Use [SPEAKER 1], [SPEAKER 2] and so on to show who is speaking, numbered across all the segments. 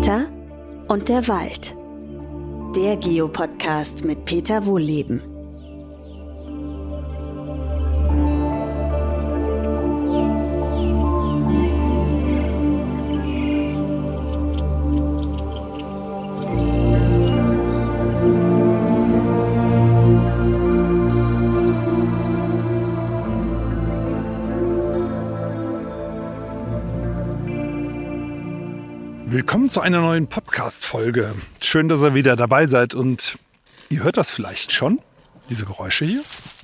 [SPEAKER 1] Peter und der Wald. Der Geopodcast mit Peter Wohlleben.
[SPEAKER 2] Willkommen zu einer neuen Podcast-Folge. Schön, dass ihr wieder dabei seid und ihr hört das vielleicht schon, diese Geräusche hier.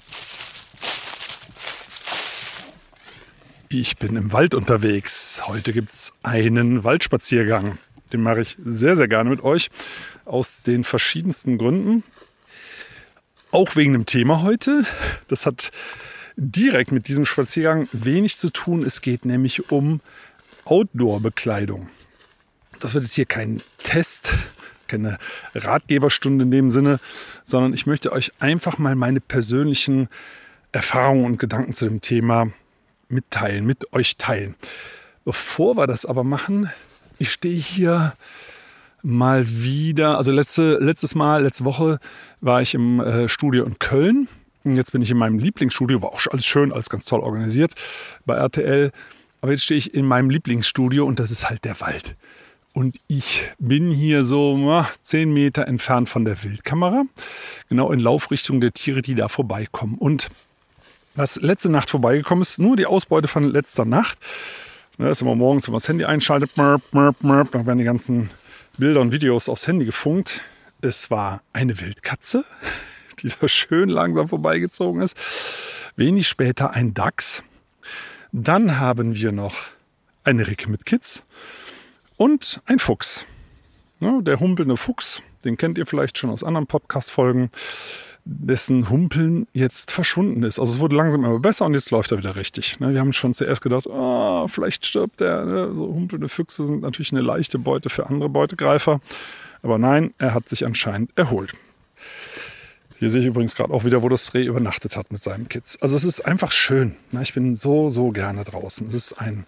[SPEAKER 2] Ich bin im Wald unterwegs. Heute gibt es einen Waldspaziergang. Den mache ich sehr, sehr gerne mit euch, aus den verschiedensten Gründen. Auch wegen dem Thema heute. Das hat direkt mit diesem Spaziergang wenig zu tun. Es geht nämlich um Outdoor-Bekleidung. Das wird jetzt hier kein Test, keine Ratgeberstunde in dem Sinne, sondern ich möchte euch einfach mal meine persönlichen Erfahrungen und Gedanken zu dem Thema mitteilen, mit euch teilen. Bevor wir das aber machen, ich stehe hier mal wieder, also letzte Woche war ich im Studio in Köln. Und jetzt bin ich in meinem Lieblingsstudio, war auch schon alles schön, alles ganz toll organisiert bei RTL. Aber jetzt stehe ich in meinem Lieblingsstudio und das ist halt der Wald. Und ich bin hier so 10 Meter entfernt von der Wildkamera, genau in Laufrichtung der Tiere, die da vorbeikommen. Und was letzte Nacht vorbeigekommen ist, nur die Ausbeute von letzter Nacht. Da ist immer morgens, wenn man das Handy einschaltet, dann werden die ganzen Bilder und Videos aufs Handy gefunkt. Es war eine Wildkatze, die da schön langsam vorbeigezogen ist. Wenig später ein Dachs. Dann haben wir noch eine Ricke mit Kids. Und ein Fuchs. Ja, der humpelnde Fuchs, den kennt ihr vielleicht schon aus anderen Podcast-Folgen, dessen Humpeln jetzt verschwunden ist. Also es wurde langsam immer besser und jetzt läuft er wieder richtig. Wir haben schon zuerst gedacht, vielleicht stirbt er. So humpelnde Füchse sind natürlich eine leichte Beute für andere Beutegreifer. Aber nein, er hat sich anscheinend erholt. Hier sehe ich übrigens gerade auch wieder, wo das Reh übernachtet hat mit seinen Kids. Also es ist einfach schön. Ich bin so gerne draußen. Es ist ein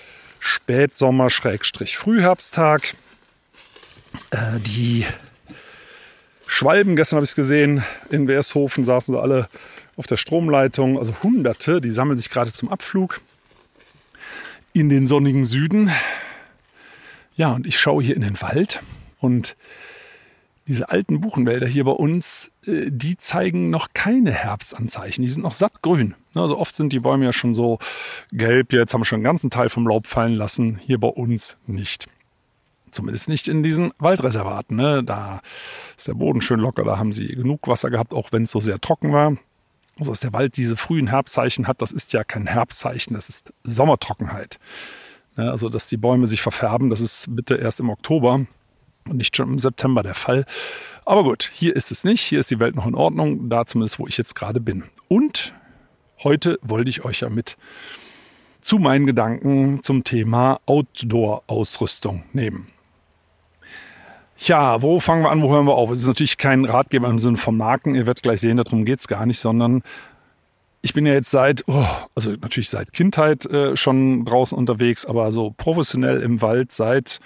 [SPEAKER 2] Spätsommer-Frühherbsttag. Die Schwalben, gestern habe ich es gesehen, in Wershofen saßen sie alle auf der Stromleitung, also Hunderte, die sammeln sich gerade zum Abflug in den sonnigen Süden. Ja, und ich schaue hier in den Wald und diese alten Buchenwälder hier bei uns, die zeigen noch keine Herbstanzeichen. Die sind noch sattgrün. Also oft sind die Bäume ja schon so gelb. Jetzt haben wir schon einen ganzen Teil vom Laub fallen lassen. Hier bei uns nicht. Zumindest nicht in diesen Waldreservaten. Da ist der Boden schön locker. Da haben sie genug Wasser gehabt, auch wenn es so sehr trocken war. Also dass der Wald diese frühen Herbstzeichen hat, das ist ja kein Herbstzeichen. Das ist Sommertrockenheit. Also dass die Bäume sich verfärben, das ist bitte erst im Oktober. Und nicht schon im September der Fall. Aber gut, hier ist es nicht. Hier ist die Welt noch in Ordnung. Da zumindest, wo ich jetzt gerade bin. Und heute wollte ich euch ja mit zu meinen Gedanken zum Thema Outdoor-Ausrüstung nehmen. Ja, wo fangen wir an, wo hören wir auf? Es ist natürlich kein Ratgeber im Sinne von Marken. Ihr werdet gleich sehen, darum geht es gar nicht, sondern ich bin ja jetzt seit Kindheit schon draußen unterwegs, aber so professionell im Wald seit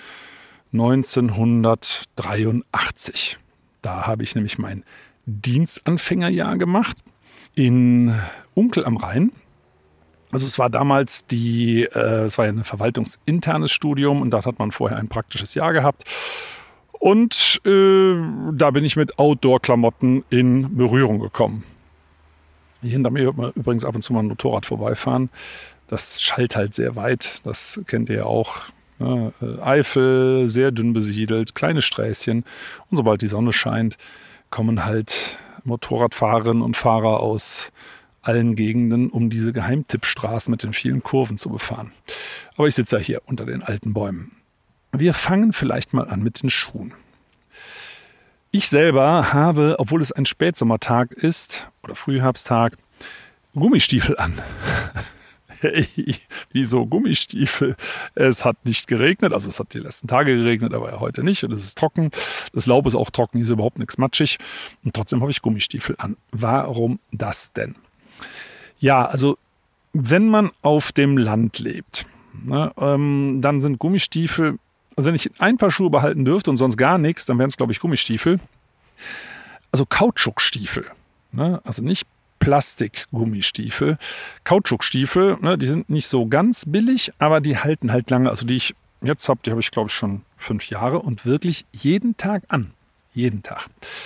[SPEAKER 2] 1983. Da habe ich nämlich mein Dienstanfängerjahr gemacht in Unkel am Rhein. Also es war damals es war ja ein verwaltungsinternes Studium und da hat man vorher ein praktisches Jahr gehabt. Und da bin ich mit Outdoor-Klamotten in Berührung gekommen. Hier hinter mir hört man übrigens ab und zu mal ein Motorrad vorbeifahren. Das schallt halt sehr weit, das kennt ihr ja auch. Eifel, sehr dünn besiedelt, kleine Sträßchen. Und sobald die Sonne scheint, kommen halt Motorradfahrerinnen und Fahrer aus allen Gegenden, um diese Geheimtippstraßen mit den vielen Kurven zu befahren. Aber ich sitze ja hier unter den alten Bäumen. Wir fangen vielleicht mal an mit den Schuhen. Ich selber habe, obwohl es ein Spätsommertag ist oder Frühherbsttag, Gummistiefel an. Hey, wieso Gummistiefel? Es hat nicht geregnet, also es hat die letzten Tage geregnet, aber ja heute nicht und es ist trocken. Das Laub ist auch trocken, hier ist überhaupt nichts matschig und trotzdem habe ich Gummistiefel an. Warum das denn? Ja, also wenn man auf dem Land lebt, dann sind Gummistiefel Also wenn ich ein Paar Schuhe behalten dürfte und sonst gar nichts, dann wären es, glaube ich, Gummistiefel. Also Kautschukstiefel, ne? Also nicht Plastikgummistiefel. Kautschukstiefel, ne? Die sind nicht so ganz billig, aber die halten halt lange. Also die ich jetzt habe, die habe ich, glaube ich, schon 5 Jahre und wirklich jeden Tag an. Jeden Tag.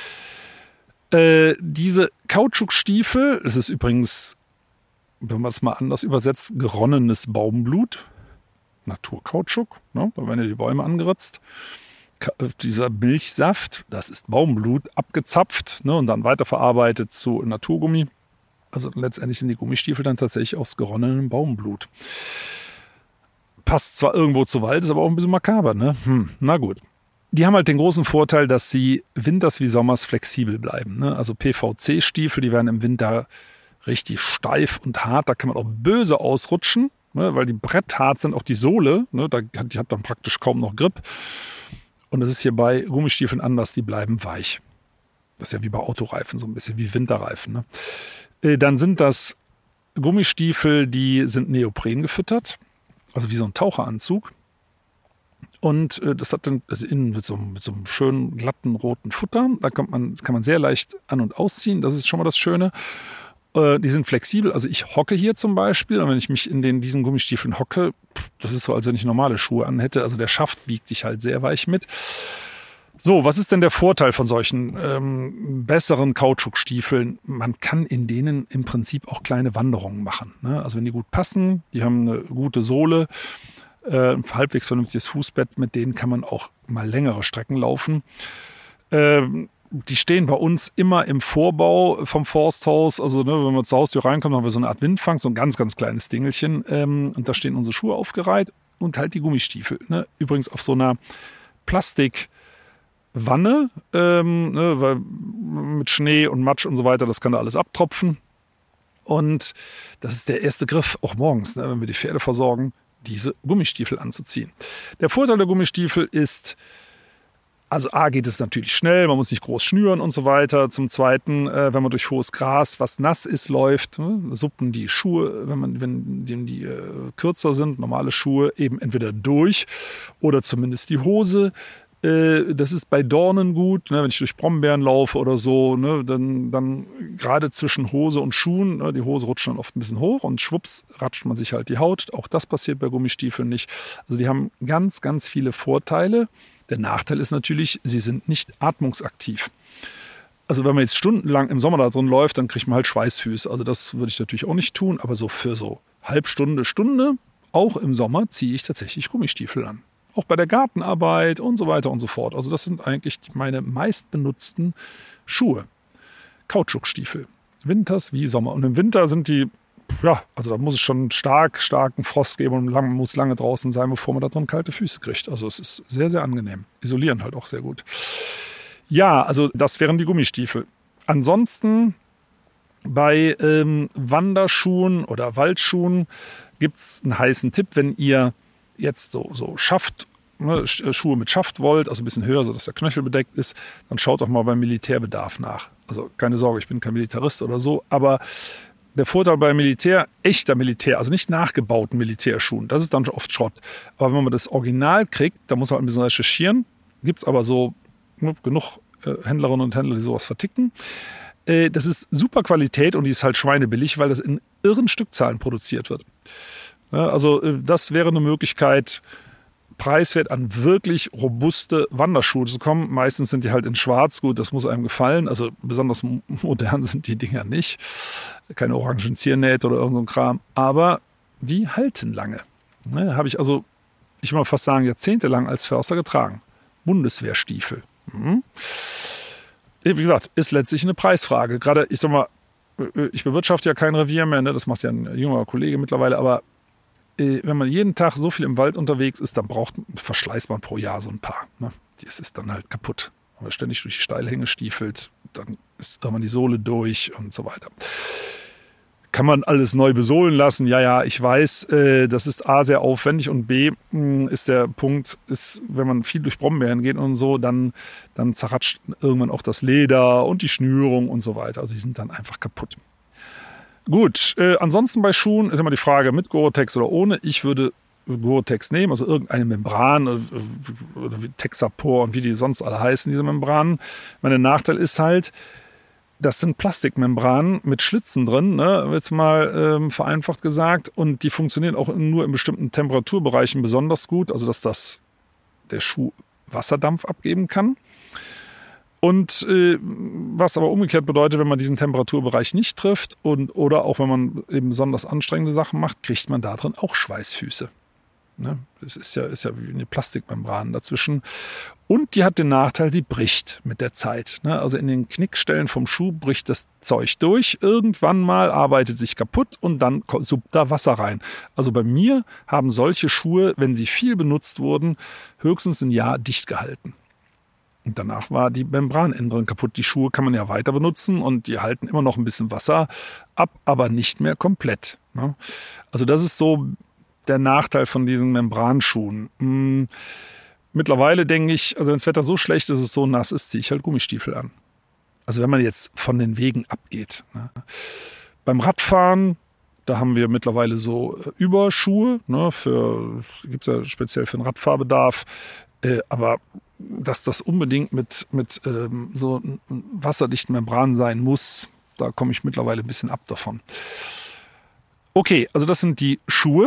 [SPEAKER 2] Diese Kautschukstiefel, es ist übrigens, wenn man es mal anders übersetzt, geronnenes Baumblut. Naturkautschuk, ne? Da werden ja die Bäume angeritzt. Dieser Milchsaft, das ist Baumblut, abgezapft, ne, und dann weiterverarbeitet zu Naturgummi. Also letztendlich sind die Gummistiefel dann tatsächlich aus geronnenem Baumblut. Passt zwar irgendwo zu Wald, ist aber auch ein bisschen makaber, ne? Na gut. Die haben halt den großen Vorteil, dass sie winters wie sommers flexibel bleiben, ne? Also PVC-Stiefel, die werden im Winter richtig steif und hart. Da kann man auch böse ausrutschen, ne, weil die bretthart sind, auch die Sohle. Ne, die hat dann praktisch kaum noch Grip. Und das ist hier bei Gummistiefeln anders, die bleiben weich. Das ist ja wie bei Autoreifen, so ein bisschen wie Winterreifen. Ne? Dann sind das Gummistiefel, die sind Neopren gefüttert, also wie so ein Taucheranzug. Und das hat dann also innen mit so einem schönen, glatten, roten Futter. Das kann man sehr leicht an- und ausziehen, das ist schon mal das Schöne. Die sind flexibel, also ich hocke hier zum Beispiel und wenn ich mich in diesen Gummistiefeln hocke, das ist so, als wenn ich normale Schuhe anhätte, also der Schaft biegt sich halt sehr weich mit. So, was ist denn der Vorteil von solchen besseren Kautschukstiefeln? Man kann in denen im Prinzip auch kleine Wanderungen machen, ne? Also wenn die gut passen, die haben eine gute Sohle, ein halbwegs vernünftiges Fußbett, mit denen kann man auch mal längere Strecken laufen. Die stehen bei uns immer im Vorbau vom Forsthaus. Also ne, wenn wir zur Haustür reinkommen, haben wir so eine Art Windfang, so ein ganz, ganz kleines Dingelchen. Und da stehen unsere Schuhe aufgereiht und halt die Gummistiefel. Ne? Übrigens auf so einer Plastikwanne, ne, weil mit Schnee und Matsch und so weiter, das kann da alles abtropfen. Und das ist der erste Griff, auch morgens, ne, wenn wir die Pferde versorgen, diese Gummistiefel anzuziehen. Der Vorteil der Gummistiefel ist, also A, geht es natürlich schnell, man muss nicht groß schnüren und so weiter. Zum Zweiten, wenn man durch hohes Gras, was nass ist, läuft, suppen die Schuhe, wenn die kürzer sind, normale Schuhe, eben entweder durch oder zumindest die Hose. Das ist bei Dornen gut, ne, wenn ich durch Brombeeren laufe oder so, ne, dann gerade zwischen Hose und Schuhen, ne, die Hose rutscht dann oft ein bisschen hoch und schwupps ratscht man sich halt die Haut. Auch das passiert bei Gummistiefeln nicht. Also die haben ganz, ganz viele Vorteile. Der Nachteil ist natürlich, sie sind nicht atmungsaktiv. Also wenn man jetzt stundenlang im Sommer da drin läuft, dann kriegt man halt Schweißfüße. Also das würde ich natürlich auch nicht tun, aber so für so Halbstunde, Stunde, auch im Sommer, ziehe ich tatsächlich Gummistiefel an. Auch bei der Gartenarbeit und so weiter und so fort. Also das sind eigentlich meine meistbenutzten Schuhe. Kautschukstiefel. Winters wie Sommer. Und im Winter sind die, ja, also da muss es schon starken Frost geben und man muss lange draußen sein, bevor man da drin kalte Füße kriegt. Also es ist sehr, sehr angenehm. Isolieren halt auch sehr gut. Ja, also das wären die Gummistiefel. Ansonsten bei Wanderschuhen oder Waldschuhen gibt es einen heißen Tipp, wenn ihr jetzt so Schaft, ne, Schuhe mit Schaft wollt, also ein bisschen höher, sodass der Knöchel bedeckt ist, dann schaut doch mal beim Militärbedarf nach. Also keine Sorge, ich bin kein Militarist oder so, aber der Vorteil bei echter Militär, also nicht nachgebauten Militärschuhen, das ist dann oft Schrott. Aber wenn man das Original kriegt, da muss man ein bisschen recherchieren. Gibt es aber so genug Händlerinnen und Händler, die sowas verticken. Das ist super Qualität und die ist halt schweinebillig, weil das in irren Stückzahlen produziert wird. Ja, also das wäre eine Möglichkeit, preiswert an wirklich robuste Wanderschuhe zu kommen. Meistens sind die halt in schwarz, gut, das muss einem gefallen. Also besonders modern sind die Dinger nicht. Keine orangen Ziernähte oder irgend so ein Kram. Aber die halten lange. Ne, habe ich also, ich will mal fast sagen, jahrzehntelang als Förster getragen. Bundeswehrstiefel. Wie gesagt, ist letztlich eine Preisfrage. Gerade, ich sag mal, ich bewirtschafte ja kein Revier mehr, ne? Das macht ja ein jüngerer Kollege mittlerweile, aber wenn man jeden Tag so viel im Wald unterwegs ist, dann verschleißt man pro Jahr so ein paar. Ne? Das ist dann halt kaputt. Wenn man ständig durch die Steilhänge stiefelt, dann ist irgendwann die Sohle durch und so weiter. Kann man alles neu besohlen lassen? Ja, ich weiß, das ist A, sehr aufwendig und B, ist der Punkt, wenn man viel durch Brombeeren geht und so, dann zerratscht irgendwann auch das Leder und die Schnürung und so weiter. Also die sind dann einfach kaputt. Gut, ansonsten bei Schuhen ist immer die Frage, mit Gore-Tex oder ohne. Ich würde Gore-Tex nehmen, also irgendeine Membran oder wie Texapor und wie die sonst alle heißen, diese Membranen. Der Nachteil ist halt, das sind Plastikmembranen mit Schlitzen drin, ne, jetzt mal vereinfacht gesagt, und die funktionieren auch nur in bestimmten Temperaturbereichen besonders gut, also dass der Schuh Wasserdampf abgeben kann. Und was aber umgekehrt bedeutet, wenn man diesen Temperaturbereich nicht trifft oder auch wenn man eben besonders anstrengende Sachen macht, kriegt man da drin auch Schweißfüße. Ne? Das ist ja wie eine Plastikmembran dazwischen. Und die hat den Nachteil, sie bricht mit der Zeit. Ne? Also in den Knickstellen vom Schuh bricht das Zeug durch. Irgendwann mal arbeitet sich kaputt und dann suppt da Wasser rein. Also bei mir haben solche Schuhe, wenn sie viel benutzt wurden, höchstens ein Jahr dicht gehalten. Und danach war die Membran innen drin kaputt. Die Schuhe kann man ja weiter benutzen und die halten immer noch ein bisschen Wasser ab, aber nicht mehr komplett. Ne? Also das ist so der Nachteil von diesen Membranschuhen. Mittlerweile denke ich, also wenn das Wetter so schlecht ist, es so nass ist, ziehe ich halt Gummistiefel an. Also wenn man jetzt von den Wegen abgeht. Ne? Beim Radfahren, da haben wir mittlerweile so Überschuhe, ne, gibt es ja speziell für den Radfahrbedarf, aber dass das unbedingt mit so wasserdichten Membranen sein muss, da komme ich mittlerweile ein bisschen ab davon. Okay, also das sind die Schuhe,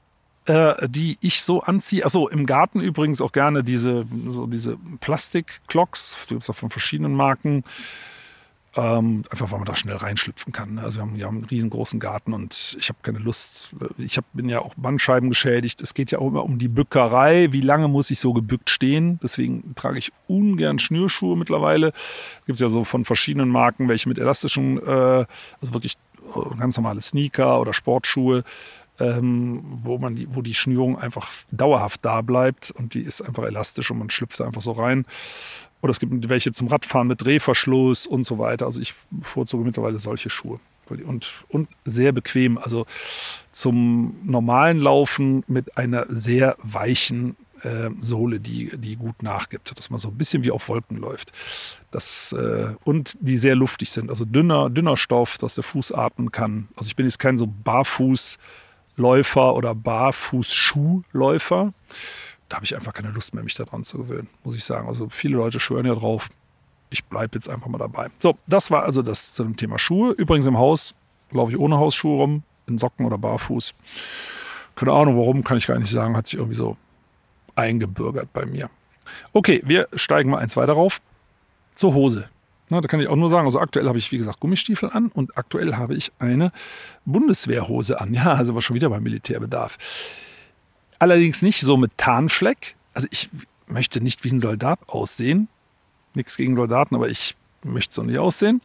[SPEAKER 2] die ich so anziehe. Achso, im Garten übrigens auch gerne diese Plastik-Clogs, die gibt es auch von verschiedenen Marken. Einfach, weil man da schnell reinschlüpfen kann. Also wir haben einen riesengroßen Garten und ich habe keine Lust. Bin ja auch Bandscheiben geschädigt. Es geht ja auch immer um die Bückerei. Wie lange muss ich so gebückt stehen? Deswegen trage ich ungern Schnürschuhe mittlerweile. Gibt es ja so von verschiedenen Marken, welche mit elastischen, also wirklich ganz normale Sneaker oder Sportschuhe, wo die Schnürung einfach dauerhaft da bleibt und die ist einfach elastisch und man schlüpft da einfach so rein. Oder es gibt welche zum Radfahren mit Drehverschluss und so weiter. Also ich bevorzuge mittlerweile solche Schuhe. Und sehr bequem. Also zum normalen Laufen mit einer sehr weichen Sohle, die gut nachgibt. Dass man so ein bisschen wie auf Wolken läuft. Und die sehr luftig sind. Also dünner Stoff, dass der Fuß atmen kann. Also ich bin jetzt kein so Barfußläufer oder Barfußschuhläufer. Da habe ich einfach keine Lust mehr, mich daran zu gewöhnen, muss ich sagen. Also viele Leute schwören ja drauf. Ich bleibe jetzt einfach mal dabei. So, das war also das zu dem Thema Schuhe. Übrigens im Haus laufe ich ohne Hausschuhe rum, in Socken oder barfuß. Keine Ahnung warum, kann ich gar nicht sagen. Hat sich irgendwie so eingebürgert bei mir. Okay, wir steigen mal eins weiter rauf. Zur Hose. Na, da kann ich auch nur sagen, also aktuell habe ich, wie gesagt, Gummistiefel an und aktuell habe ich eine Bundeswehrhose an. Ja, also war schon wieder beim Militärbedarf. Allerdings nicht so mit Tarnfleck. Also ich möchte nicht wie ein Soldat aussehen. Nichts gegen Soldaten, aber ich möchte so nicht aussehen.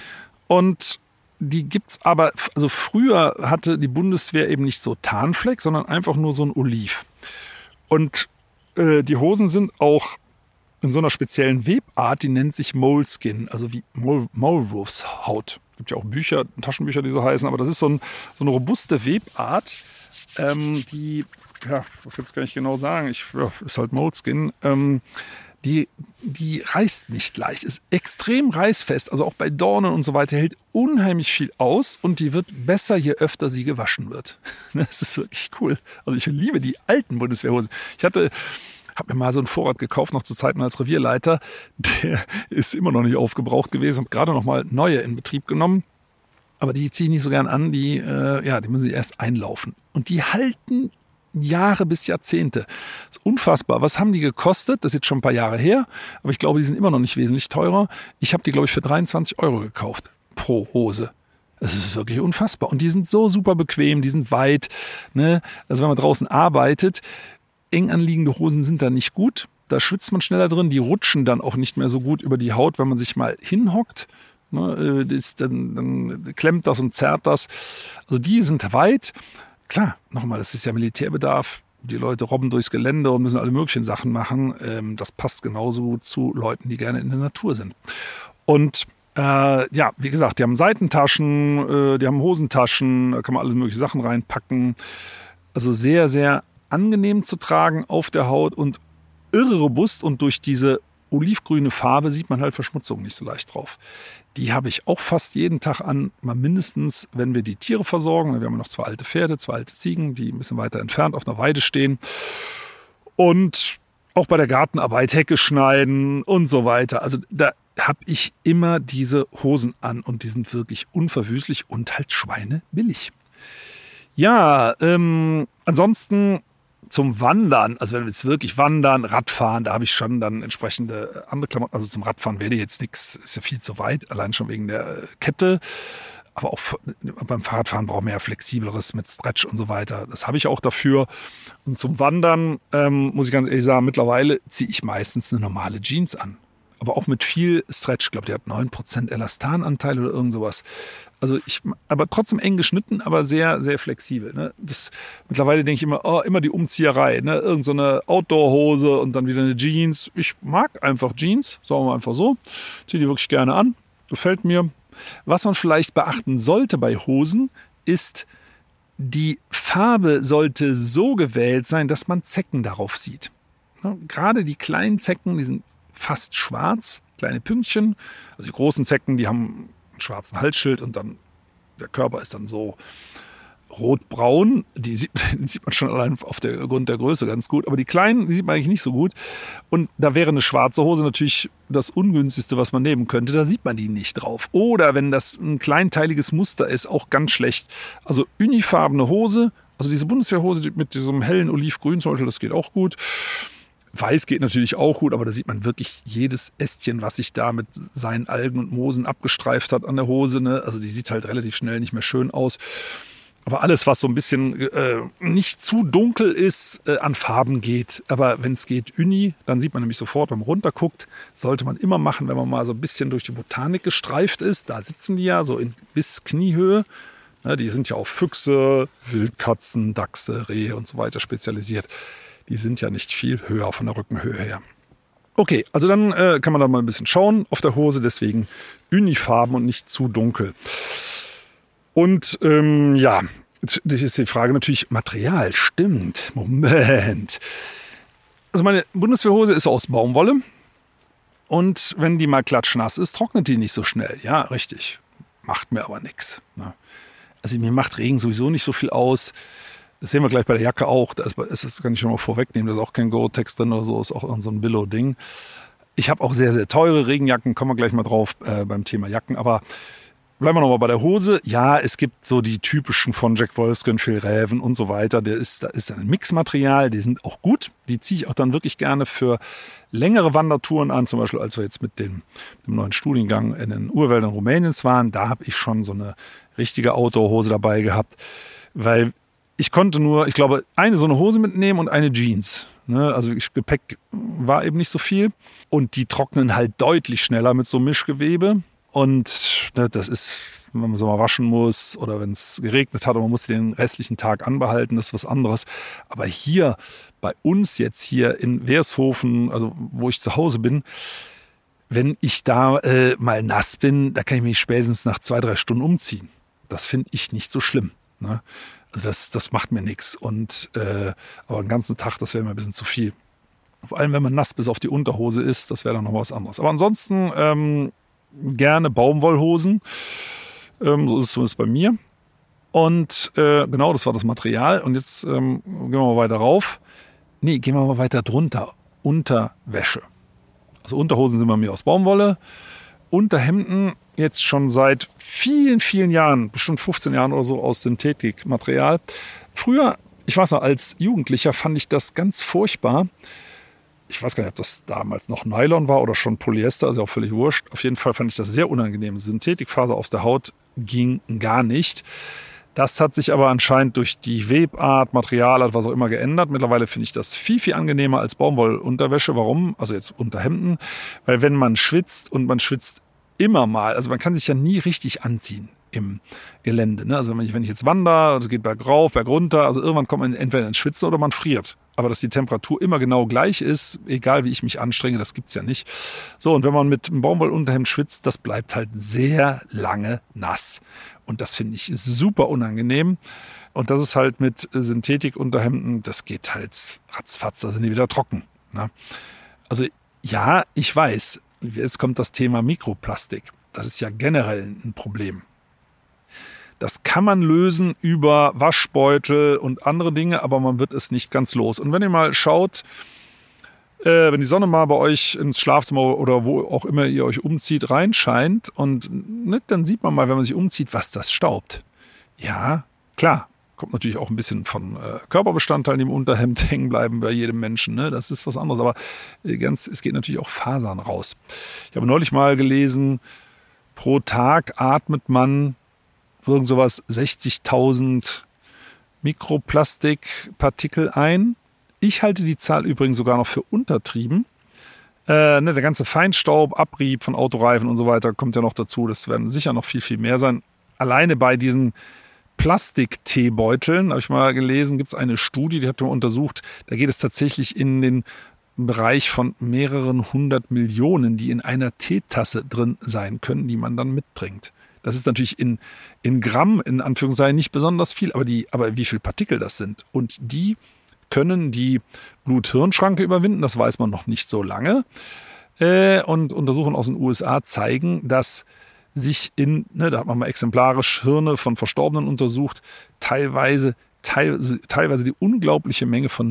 [SPEAKER 2] Und die gibt's aber, also früher hatte die Bundeswehr eben nicht so Tarnfleck, sondern einfach nur so ein Oliv. Und die Hosen sind auch in so einer speziellen Webart, die nennt sich Moleskin, also wie Maulwurfshaut. Es gibt ja auch Bücher, Taschenbücher, die so heißen, aber das ist so eine robuste Webart, die, ja, ich will es gar nicht genau sagen, ist halt Moleskin, die reißt nicht leicht, ist extrem reißfest, also auch bei Dornen und so weiter, hält unheimlich viel aus und die wird besser, je öfter sie gewaschen wird. Das ist wirklich cool. Also ich liebe die alten Bundeswehrhosen. Ich habe mir mal so einen Vorrat gekauft, noch zu Zeiten als Revierleiter. Der ist immer noch nicht aufgebraucht gewesen. Habe gerade noch mal neue in Betrieb genommen. Aber die ziehe ich nicht so gern an. Die müssen sie erst einlaufen. Und die halten Jahre bis Jahrzehnte. Das ist unfassbar. Was haben die gekostet? Das ist jetzt schon ein paar Jahre her. Aber ich glaube, die sind immer noch nicht wesentlich teurer. Ich habe die, glaube ich, für 23 € gekauft. Pro Hose. Das ist wirklich unfassbar. Und die sind so super bequem. Die sind weit. Ne? Also wenn man draußen arbeitet, eng anliegende Hosen sind da nicht gut. Da schwitzt man schneller drin. Die rutschen dann auch nicht mehr so gut über die Haut, wenn man sich mal hinhockt. Ne? Dann klemmt das und zerrt das. Also die sind weit. Klar, nochmal, das ist ja Militärbedarf. Die Leute robben durchs Gelände und müssen alle möglichen Sachen machen. Das passt genauso gut zu Leuten, die gerne in der Natur sind. Und wie gesagt, die haben Seitentaschen, die haben Hosentaschen, da kann man alle möglichen Sachen reinpacken. Also sehr, sehr angenehm zu tragen auf der Haut und irre robust. Und durch diese olivgrüne Farbe sieht man halt Verschmutzung nicht so leicht drauf. Die habe ich auch fast jeden Tag an, mal mindestens, wenn wir die Tiere versorgen. Wir haben noch 2 alte Pferde, 2 alte Ziegen, die ein bisschen weiter entfernt auf einer Weide stehen. Und auch bei der Gartenarbeit, Hecke schneiden und so weiter. Also da habe ich immer diese Hosen an und die sind wirklich unverwüstlich und halt schweinebillig. Ja, ansonsten zum Wandern, also wenn wir jetzt wirklich wandern, Radfahren, da habe ich schon dann entsprechende andere Klamotten. Also zum Radfahren werde ich jetzt nichts, ist ja viel zu weit, allein schon wegen der Kette. Aber auch beim Fahrradfahren brauchen wir ja flexibleres mit Stretch und so weiter. Das habe ich auch dafür. Und zum Wandern, muss ich ganz ehrlich sagen, mittlerweile ziehe ich meistens eine normale Jeans an. Aber auch mit viel Stretch. Ich glaube, die hat 9% Elastananteil oder irgend sowas. Also aber trotzdem eng geschnitten, aber sehr, sehr flexibel. Ne? Mittlerweile denke ich immer die Umzieherei. Ne? Irgend so eine Outdoor-Hose und dann wieder eine Jeans. Ich mag einfach Jeans, sagen wir einfach so. Ziehe die wirklich gerne an. Gefällt mir. Was man vielleicht beachten sollte bei Hosen, ist, die Farbe sollte so gewählt sein, dass man Zecken darauf sieht. Ne? Gerade die kleinen Zecken, die sind fast schwarz, kleine Pünktchen. Also die großen Zecken, die haben einen schwarzen Halsschild und dann der Körper ist dann so rotbraun. Die sieht man schon allein aufgrund der Größe ganz gut. Aber die kleinen, die sieht man eigentlich nicht so gut. Und da wäre eine schwarze Hose natürlich das Ungünstigste, was man nehmen könnte. Da sieht man die nicht drauf. Oder wenn das ein kleinteiliges Muster ist, auch ganz schlecht. Also unifarbene Hose, also diese Bundeswehrhose mit diesem hellen Olivgrün zum Beispiel, das geht auch gut. Weiß geht natürlich auch gut, aber da sieht man wirklich jedes Ästchen, was sich da mit seinen Algen und Moosen abgestreift hat an der Hose. Ne? Also die sieht halt relativ schnell nicht mehr schön aus. Aber alles, was so ein bisschen nicht zu dunkel ist, an Farben geht. Aber wenn es geht Uni, dann sieht man nämlich sofort, wenn man runterguckt, sollte man immer machen, wenn man mal so ein bisschen durch die Botanik gestreift ist. Da sitzen die ja so bis Kniehöhe. Ne? Die sind ja auf Füchse, Wildkatzen, Dachse, Rehe und so weiter spezialisiert. Die sind ja nicht viel höher von der Rückenhöhe her. Okay, also dann kann man da mal ein bisschen schauen auf der Hose, deswegen Unifarben und nicht zu dunkel. Und ja, das ist die Frage natürlich, Material, stimmt, Moment. Also meine Bundeswehrhose ist aus Baumwolle und wenn die mal klatschnass ist, trocknet die nicht so schnell. Ja, richtig, macht mir aber nichts. Ne? Also mir macht Regen sowieso nicht so viel aus. Das sehen wir gleich bei der Jacke auch. Das kann ich schon mal vorwegnehmen. Da ist auch kein Gore-Tex drin oder so. Ist auch so ein Billo-Ding. Ich habe auch sehr, sehr teure Regenjacken. Kommen wir gleich mal drauf beim Thema Jacken. Aber bleiben wir nochmal bei der Hose. Ja, es gibt so die typischen von Jack Wolfskin, Phil Raven und so weiter. Da ist ein Mixmaterial. Die sind auch gut. Die ziehe ich auch dann wirklich gerne für längere Wandertouren an. Zum Beispiel, als wir jetzt mit dem neuen Studiengang in den Urwäldern Rumäniens waren. Da habe ich schon so eine richtige Outdoor-Hose dabei gehabt. Weil ich konnte nur, ich glaube, eine so eine Hose mitnehmen und eine Jeans. Ne? Also Gepäck war eben nicht so viel. Und die trocknen halt deutlich schneller mit so Mischgewebe. Und ne, das ist, wenn man so mal waschen muss oder wenn es geregnet hat und man muss den restlichen Tag anbehalten, das ist was anderes. Aber hier bei uns jetzt hier in Wershofen, also wo ich zu Hause bin, wenn ich da mal nass bin, da kann ich mich spätestens nach 2-3 Stunden umziehen. Das finde ich nicht so schlimm. Ne? Also das macht mir nichts. Aber den ganzen Tag, das wäre mir ein bisschen zu viel. Vor allem, wenn man nass bis auf die Unterhose ist, das wäre dann noch was anderes. Aber ansonsten gerne Baumwollhosen. So ist es zumindest bei mir. Und genau, das war das Material. Und jetzt gehen wir mal weiter rauf. Nee, gehen wir mal weiter drunter. Unterwäsche. Also Unterhosen sind bei mir aus Baumwolle. Unterhemden jetzt schon seit vielen, vielen Jahren, bestimmt 15 Jahren oder so, aus Synthetikmaterial. Früher, ich weiß noch, als Jugendlicher fand ich das ganz furchtbar. Ich weiß gar nicht, ob das damals noch Nylon war oder schon Polyester, also auch völlig wurscht. Auf jeden Fall fand ich das sehr unangenehm. Synthetikfaser auf der Haut ging gar nicht. Das hat sich aber anscheinend durch die Webart, Materialart, was auch immer geändert. Mittlerweile finde ich das viel, viel angenehmer als Baumwollunterwäsche. Warum? Also jetzt Unterhemden. Weil wenn man schwitzt und man schwitzt immer mal, also man kann sich ja nie richtig anziehen im Gelände. Ne? Also wenn ich jetzt wandere, es geht bergauf, bergunter, also irgendwann kommt man entweder ins Schwitzen oder man friert. Aber dass die Temperatur immer genau gleich ist, egal wie ich mich anstrenge, das gibt's ja nicht. So, und wenn man mit einem Baumwollunterhemd schwitzt, das bleibt halt sehr lange nass. Und das finde ich super unangenehm. Und das ist halt mit Synthetikunterhemden, das geht halt ratzfatz, da sind die wieder trocken. Ne? Also Ja, ich weiß, jetzt kommt das Thema Mikroplastik. Das ist ja generell ein Problem. Das kann man lösen über Waschbeutel und andere Dinge, aber man wird es nicht ganz los. Und wenn ihr mal schaut, wenn die Sonne mal bei euch ins Schlafzimmer oder wo auch immer ihr euch umzieht, reinscheint und dann sieht man mal, wenn man sich umzieht, was das staubt. Ja, klar, kommt natürlich auch ein bisschen von Körperbestandteilen, die im Unterhemd hängen bleiben bei jedem Menschen. Ne? Das ist was anderes, aber es geht natürlich auch Fasern raus. Ich habe neulich mal gelesen, pro Tag atmet man irgend sowas 60.000 Mikroplastikpartikel ein. Ich halte die Zahl übrigens sogar noch für untertrieben. Der ganze Feinstaub, Abrieb von Autoreifen und so weiter kommt ja noch dazu. Das werden sicher noch viel, viel mehr sein. Alleine bei diesen Plastik-Teebeuteln, habe ich mal gelesen, gibt es eine Studie, die hat man untersucht. Da geht es tatsächlich in den Bereich von mehreren 100 Millionen, die in einer Teetasse drin sein können, die man dann mitbringt. Das ist natürlich in Gramm, in Anführungszeichen, nicht besonders viel, aber wie viel Partikel das sind. Und die können die Blut-Hirn-Schranke überwinden, das weiß man noch nicht so lange. Und Untersuchungen aus den USA zeigen, dass sich da hat man mal exemplarisch Hirne von Verstorbenen untersucht, teilweise die unglaubliche Menge von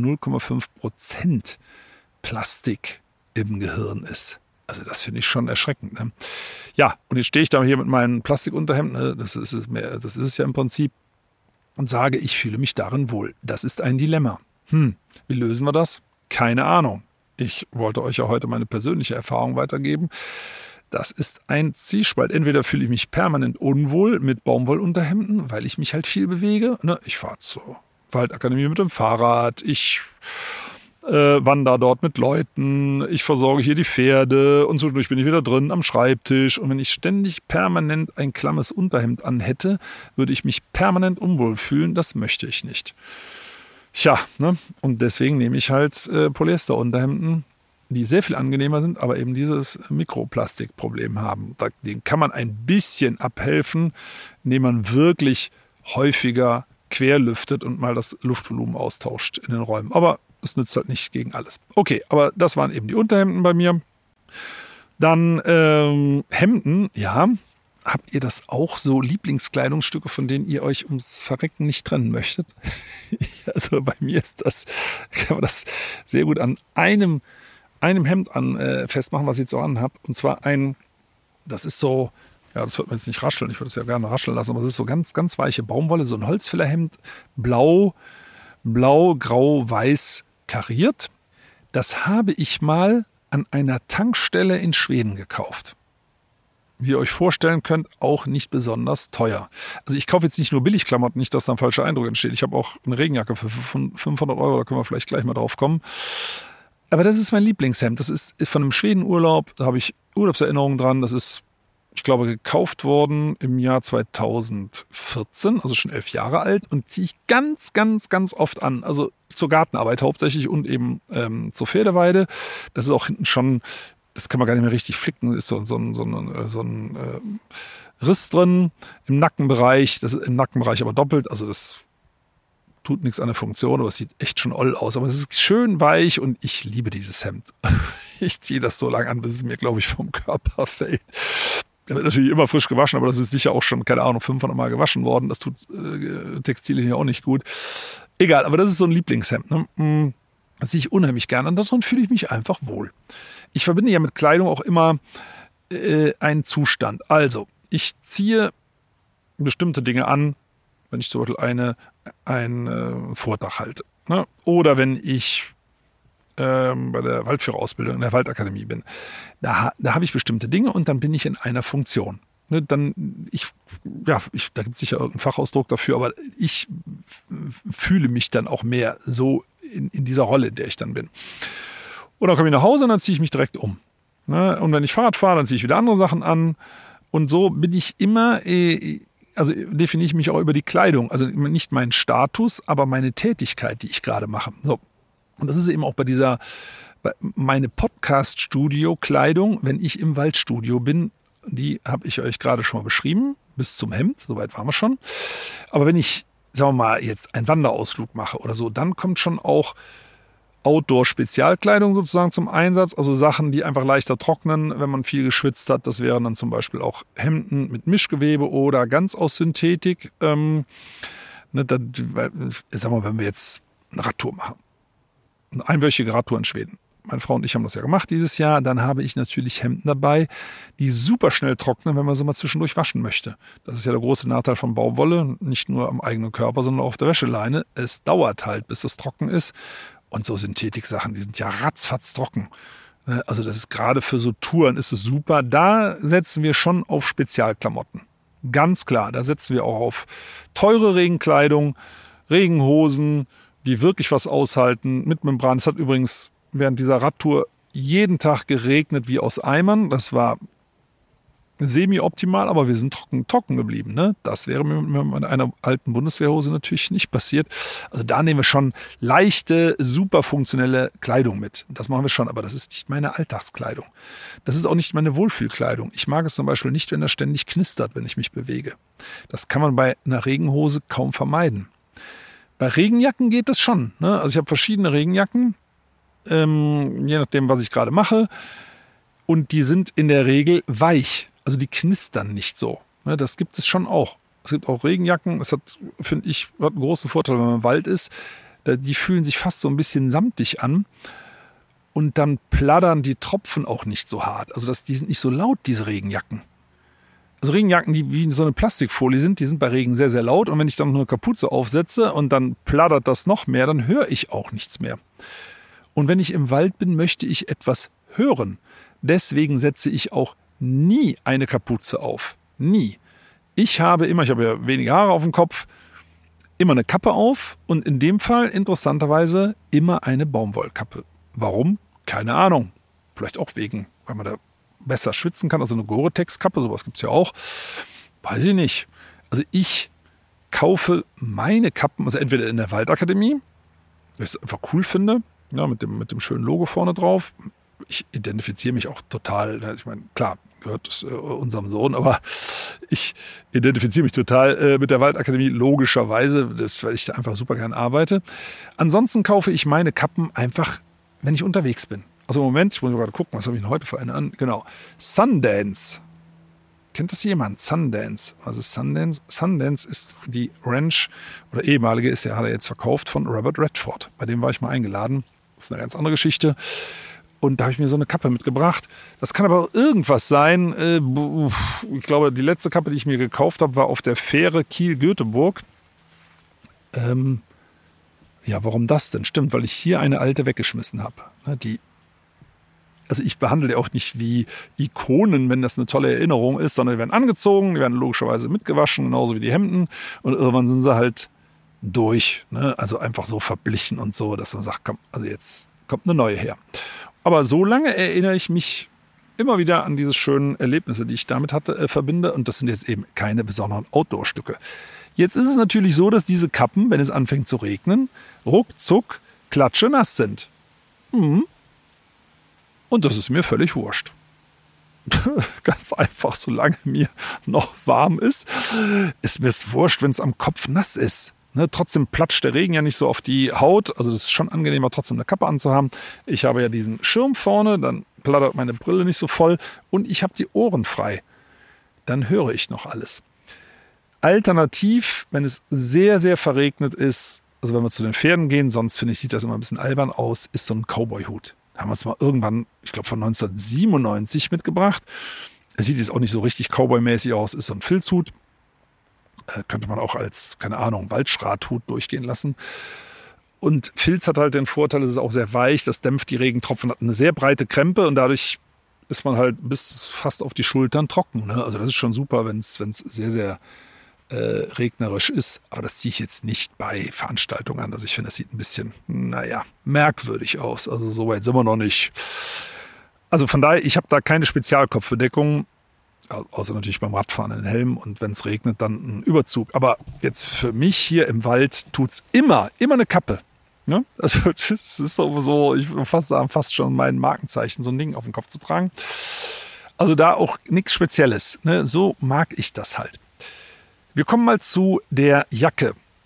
[SPEAKER 2] 0,5% Plastik im Gehirn ist. Also das finde ich schon erschreckend. Ne? Ja, und jetzt stehe ich da hier mit meinen Plastikunterhemden, ne? Das ist es ja im Prinzip, und sage, ich fühle mich darin wohl. Das ist ein Dilemma. Wie lösen wir das? Keine Ahnung. Ich wollte euch ja heute meine persönliche Erfahrung weitergeben. Das ist ein Zwiespalt. Entweder fühle ich mich permanent unwohl mit Baumwollunterhemden, weil ich mich halt viel bewege. Ne? Ich fahre zur Waldakademie mit dem Fahrrad, ich wandere dort mit Leuten, ich versorge hier die Pferde und zwischendurch bin ich wieder drin am Schreibtisch. Und wenn ich ständig permanent ein klammes Unterhemd anhätte, würde ich mich permanent unwohl fühlen. Das möchte ich nicht. Tja, ne? Und deswegen nehme ich halt Polyesterunterhemden, die sehr viel angenehmer sind, aber eben dieses Mikroplastikproblem haben. Den kann man ein bisschen abhelfen, indem man wirklich häufiger querlüftet und mal das Luftvolumen austauscht in den Räumen. Aber es nützt halt nicht gegen alles. Okay, aber das waren eben die Unterhemden bei mir. Dann Hemden, ja. Habt ihr das auch so, Lieblingskleidungsstücke, von denen ihr euch ums Verrecken nicht trennen möchtet? Also bei mir kann man das sehr gut an einem Hemd festmachen, was ich jetzt auch anhabe. Und zwar das ist so, ja, das wird man jetzt nicht rascheln, ich würde es ja gerne rascheln lassen, aber es ist so ganz, ganz weiche Baumwolle, so ein Holzfällerhemd, blau, grau, weiß kariert. Das habe ich mal an einer Tankstelle in Schweden gekauft. Wie ihr euch vorstellen könnt, auch nicht besonders teuer. Also ich kaufe jetzt nicht nur Billigklamotten, nicht, dass da ein falscher Eindruck entsteht. Ich habe auch eine Regenjacke für 500 €, da können wir vielleicht gleich mal drauf kommen. Aber das ist mein Lieblingshemd. Das ist von einem Schwedenurlaub, da habe ich Urlaubserinnerungen dran. Das ist, ich glaube, gekauft worden im Jahr 2014, also schon 11 Jahre alt, und ziehe ich ganz, ganz, ganz oft an. Also zur Gartenarbeit hauptsächlich und eben zur Pferdeweide. Das ist auch hinten schon, das kann man gar nicht mehr richtig flicken, ist so ein Riss drin im Nackenbereich. Das ist im Nackenbereich aber doppelt, also das tut nichts an der Funktion, aber es sieht echt schon oll aus. Aber es ist schön weich und ich liebe dieses Hemd. Ich ziehe das so lange an, bis es mir, glaube ich, vom Körper fällt. Da wird natürlich immer frisch gewaschen, aber das ist sicher auch schon, keine Ahnung, 500 Mal gewaschen worden. Das tut Textilien ja auch nicht gut. Egal, aber das ist so ein Lieblingshemd. Ne? Das sehe ich unheimlich gerne und daran fühle ich mich einfach wohl. Ich verbinde ja mit Kleidung auch immer einen Zustand. Also, ich ziehe bestimmte Dinge an, wenn ich zum Beispiel einen Vortrag halte. Ne? Oder wenn ich bei der Waldführerausbildung in der Waldakademie bin. Da habe ich bestimmte Dinge und dann bin ich in einer Funktion. Ne? Da gibt es sicher irgendeinen Fachausdruck dafür, aber ich fühle mich dann auch mehr so in dieser Rolle, in der ich dann bin. Und dann komme ich nach Hause und dann ziehe ich mich direkt um. Ne? Und wenn ich Fahrrad fahre, dann ziehe ich wieder andere Sachen an. Und so bin ich immer, also definiere ich mich auch über die Kleidung. Also nicht meinen Status, aber meine Tätigkeit, die ich gerade mache. So. Und das ist eben auch meine Podcast-Studio-Kleidung, wenn ich im Waldstudio bin. Die habe ich euch gerade schon mal beschrieben, bis zum Hemd, soweit waren wir schon. Aber wenn ich, sagen wir mal, jetzt einen Wanderausflug mache oder so, dann kommt schon auch Outdoor-Spezialkleidung sozusagen zum Einsatz, also Sachen, die einfach leichter trocknen, wenn man viel geschwitzt hat. Das wären dann zum Beispiel auch Hemden mit Mischgewebe oder ganz aus Synthetik. Sagen wir, wenn wir jetzt eine Radtour machen, eine einwöchige Radtour in Schweden. Meine Frau und ich haben das ja gemacht dieses Jahr. Dann habe ich natürlich Hemden dabei, die super schnell trocknen, wenn man sie mal zwischendurch waschen möchte. Das ist ja der große Nachteil von Baumwolle, nicht nur am eigenen Körper, sondern auch auf der Wäscheleine. Es dauert halt, bis es trocken ist. Und so Synthetik-Sachen, die sind ja ratzfatz trocken. Also das ist gerade für so Touren ist es super. Da setzen wir schon auf Spezialklamotten. Ganz klar, da setzen wir auch auf teure Regenkleidung, Regenhosen, die wirklich was aushalten mit Membran. Es hat übrigens während dieser Radtour jeden Tag geregnet wie aus Eimern. Das war semi-optimal, aber wir sind trocken geblieben. Ne? Das wäre mit einer alten Bundeswehrhose natürlich nicht passiert. Also da nehmen wir schon leichte, super funktionelle Kleidung mit. Das machen wir schon, aber das ist nicht meine Alltagskleidung. Das ist auch nicht meine Wohlfühlkleidung. Ich mag es zum Beispiel nicht, wenn das ständig knistert, wenn ich mich bewege. Das kann man bei einer Regenhose kaum vermeiden. Bei Regenjacken geht das schon. Ne? Also ich habe verschiedene Regenjacken, je nachdem, was ich gerade mache. Und die sind in der Regel weich. Also die knistern nicht so. Das gibt es schon auch. Es gibt auch Regenjacken. Es hat, finde ich, hat einen großen Vorteil, wenn man im Wald ist. Die fühlen sich fast so ein bisschen samtig an. Und dann plattern die Tropfen auch nicht so hart. Also die sind nicht so laut, diese Regenjacken. Also Regenjacken, die wie so eine Plastikfolie sind, die sind bei Regen sehr, sehr laut. Und wenn ich dann noch eine Kapuze aufsetze und dann plattert das noch mehr, dann höre ich auch nichts mehr. Und wenn ich im Wald bin, möchte ich etwas hören. Deswegen setze ich auch nie eine Kapuze auf. Nie. Ich habe ja wenige Haare auf dem Kopf, immer eine Kappe auf und in dem Fall interessanterweise immer eine Baumwollkappe. Warum? Keine Ahnung. Vielleicht auch weil man da besser schwitzen kann. Also eine Gore-Tex-Kappe, sowas gibt es ja auch. Weiß ich nicht. Also ich kaufe meine Kappen, also entweder in der Waldakademie, weil ich es einfach cool finde, ja, mit dem schönen Logo vorne drauf. Ich identifiziere mich auch total, ich meine, klar, gehört das unserem Sohn, aber ich identifiziere mich total mit der Waldakademie, logischerweise, weil ich da einfach super gern arbeite. Ansonsten kaufe ich meine Kappen einfach, wenn ich unterwegs bin. Also im Moment, ich muss gerade gucken, was habe ich denn heute für eine an? Genau, Sundance. Kennt das jemand? Sundance. Also Sundance ist die Ranch, oder ehemalige hat er jetzt verkauft, von Robert Redford. Bei dem war ich mal eingeladen. Das ist eine ganz andere Geschichte. Und da habe ich mir so eine Kappe mitgebracht. Das kann aber auch irgendwas sein. Ich glaube, die letzte Kappe, die ich mir gekauft habe, war auf der Fähre Kiel-Göteborg. Ja, warum das denn? Stimmt, weil ich hier eine alte weggeschmissen habe. Also ich behandle die auch nicht wie Ikonen, wenn das eine tolle Erinnerung ist, sondern die werden angezogen, die werden logischerweise mitgewaschen, genauso wie die Hemden. Und irgendwann sind sie halt durch. Ne? Also einfach so verblichen und so, dass man sagt, komm, also jetzt kommt eine neue her. Aber so lange erinnere ich mich immer wieder an diese schönen Erlebnisse, die ich damit verbinde. Und das sind jetzt eben keine besonderen Outdoor-Stücke. Jetzt ist es natürlich so, dass diese Kappen, wenn es anfängt zu regnen, ruckzuck klatschenass sind. Und das ist mir völlig wurscht. Ganz einfach, solange mir noch warm ist mir es wurscht, wenn es am Kopf nass ist. Ne, trotzdem platscht der Regen ja nicht so auf die Haut. Also das ist schon angenehmer, trotzdem eine Kappe anzuhaben. Ich habe ja diesen Schirm vorne, dann plattert meine Brille nicht so voll und ich habe die Ohren frei. Dann höre ich noch alles. Alternativ, wenn es sehr, sehr verregnet ist, also wenn wir zu den Pferden gehen, sonst finde ich, sieht das immer ein bisschen albern aus, ist so ein Cowboy-Hut. Da haben wir uns mal irgendwann, ich glaube von 1997 mitgebracht. Er sieht jetzt auch nicht so richtig Cowboy-mäßig aus, ist so ein Filzhut. Könnte man auch als, keine Ahnung, Waldschrathut durchgehen lassen. Und Filz hat halt den Vorteil, es ist auch sehr weich, das dämpft die Regentropfen, hat eine sehr breite Krempe und dadurch ist man halt bis fast auf die Schultern trocken. Ne? Also das ist schon super, wenn es sehr, sehr regnerisch ist. Aber das ziehe ich jetzt nicht bei Veranstaltungen an. Also ich finde, das sieht ein bisschen, merkwürdig aus. Also so weit sind wir noch nicht. Also von daher, ich habe da keine Spezialkopfbedeckung. Außer natürlich beim Radfahren einen Helm und wenn es regnet, dann einen Überzug. Aber jetzt für mich hier im Wald tut es immer eine Kappe. Ne? Also das ist so, ich würde fast sagen, fast schon mein Markenzeichen, so ein Ding auf den Kopf zu tragen. Also da auch nichts Spezielles. Ne? So mag ich das halt. Wir kommen mal zu der Jacke.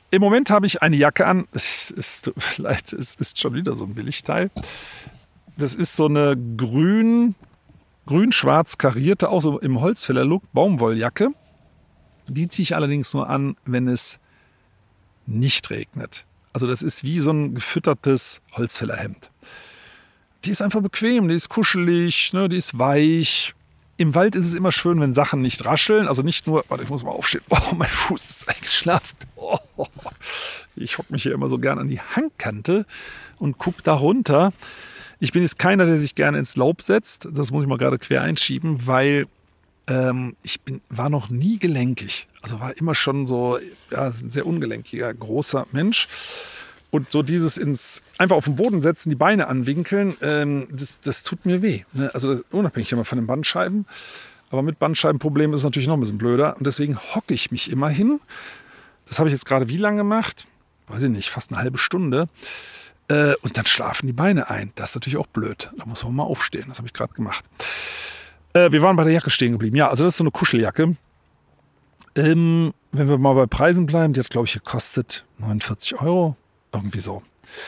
[SPEAKER 2] Im Moment habe ich eine Jacke an. Es ist schon wieder so ein Billigteil. Das ist so eine grün-schwarz karierte, auch so im Holzfäller-Look, Baumwolljacke. Die ziehe ich allerdings nur an, wenn es nicht regnet. Also das ist wie so ein gefüttertes Holzfällerhemd. Die ist einfach bequem, die ist kuschelig, ne, die ist weich. Im Wald ist es immer schön, wenn Sachen nicht rascheln. Also nicht nur, warte, ich muss mal aufstehen. Oh, mein Fuß ist eingeschlafen. Oh, ich hocke mich hier immer so gern an die Hangkante und gucke da runter. Ich bin jetzt keiner, der sich gerne ins Laub setzt. Das muss ich mal gerade quer einschieben, weil war noch nie gelenkig. Also war immer schon so, ja, ein sehr ungelenkiger, großer Mensch. Und so dieses einfach auf den Boden setzen, die Beine anwinkeln, das tut mir weh. Ne? Also unabhängig immer von den Bandscheiben. Aber mit Bandscheibenproblemen ist es natürlich noch ein bisschen blöder. Und deswegen hocke ich mich immer hin. Das habe ich jetzt gerade wie lange gemacht? Weiß ich nicht, fast eine halbe Stunde. Und dann schlafen die Beine ein. Das ist natürlich auch blöd. Da muss man mal aufstehen. Das habe ich gerade gemacht. Wir waren bei der Jacke stehen geblieben. Ja, also das ist so eine Kuscheljacke. Wenn wir mal bei Preisen bleiben, die hat, glaube ich, gekostet 49 €. Irgendwie so.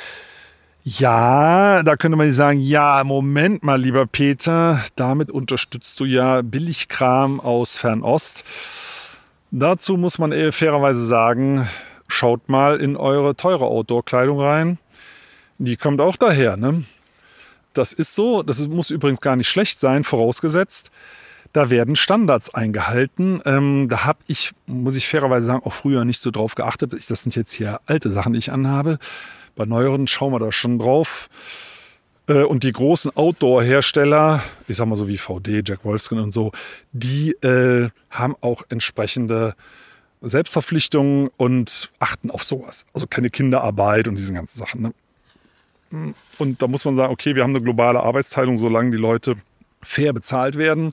[SPEAKER 2] Ja, da könnte man sagen, ja, Moment mal, lieber Peter, damit unterstützt du ja Billigkram aus Fernost. Dazu muss man fairerweise sagen, schaut mal in eure teure Outdoor-Kleidung rein. Die kommt auch daher, ne? Das ist so, das muss übrigens gar nicht schlecht sein, vorausgesetzt, da werden Standards eingehalten. Da habe ich, muss ich fairerweise sagen, auch früher nicht so drauf geachtet. Das sind jetzt hier alte Sachen, die ich anhabe. Bei neueren schauen wir da schon drauf. Und die großen Outdoor-Hersteller, ich sag mal so wie VD, Jack Wolfskin und so, die haben auch entsprechende Selbstverpflichtungen und achten auf sowas. Also keine Kinderarbeit und diese ganzen Sachen. Ne? Und da muss man sagen, okay, wir haben eine globale Arbeitsteilung, solange die Leute fair bezahlt werden,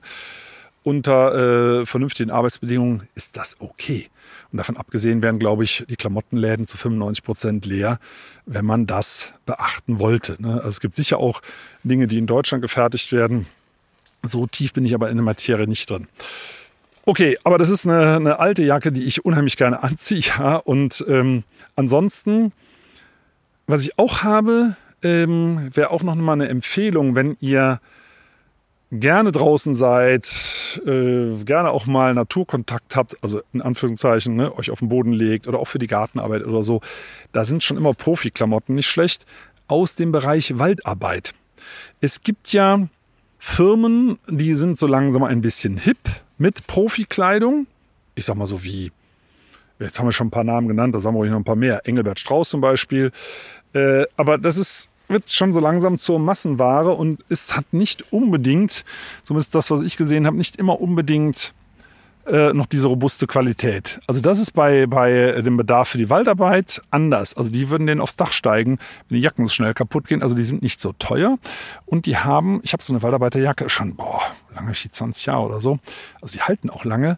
[SPEAKER 2] unter vernünftigen Arbeitsbedingungen, ist das okay. Und davon abgesehen werden, glaube ich, die Klamottenläden zu 95% leer, wenn man das beachten wollte. Ne? Also es gibt sicher auch Dinge, die in Deutschland gefertigt werden. So tief bin ich aber in der Materie nicht drin. Okay, aber das ist eine alte Jacke, die ich unheimlich gerne anziehe. Ja? Und ansonsten, was ich auch habe, wäre auch noch mal eine Empfehlung, wenn ihr gerne draußen seid, gerne auch mal Naturkontakt habt, also in Anführungszeichen, ne, euch auf den Boden legt oder auch für die Gartenarbeit oder so. Da sind schon immer Profiklamotten nicht schlecht aus dem Bereich Waldarbeit. Es gibt ja Firmen, die sind so langsam ein bisschen hip mit Profikleidung. Ich sag mal so wie, jetzt haben wir schon ein paar Namen genannt, da sagen wir euch noch ein paar mehr. Engelbert Strauß zum Beispiel. Aber das wird schon so langsam zur Massenware und es hat nicht unbedingt, zumindest das, was ich gesehen habe, nicht immer unbedingt noch diese robuste Qualität. Also das ist bei dem Bedarf für die Waldarbeit anders. Also die würden denen aufs Dach steigen, wenn die Jacken so schnell kaputt gehen. Also die sind nicht so teuer und ich habe so eine Waldarbeiterjacke schon, lange, 20 Jahre oder so. Also die halten auch lange.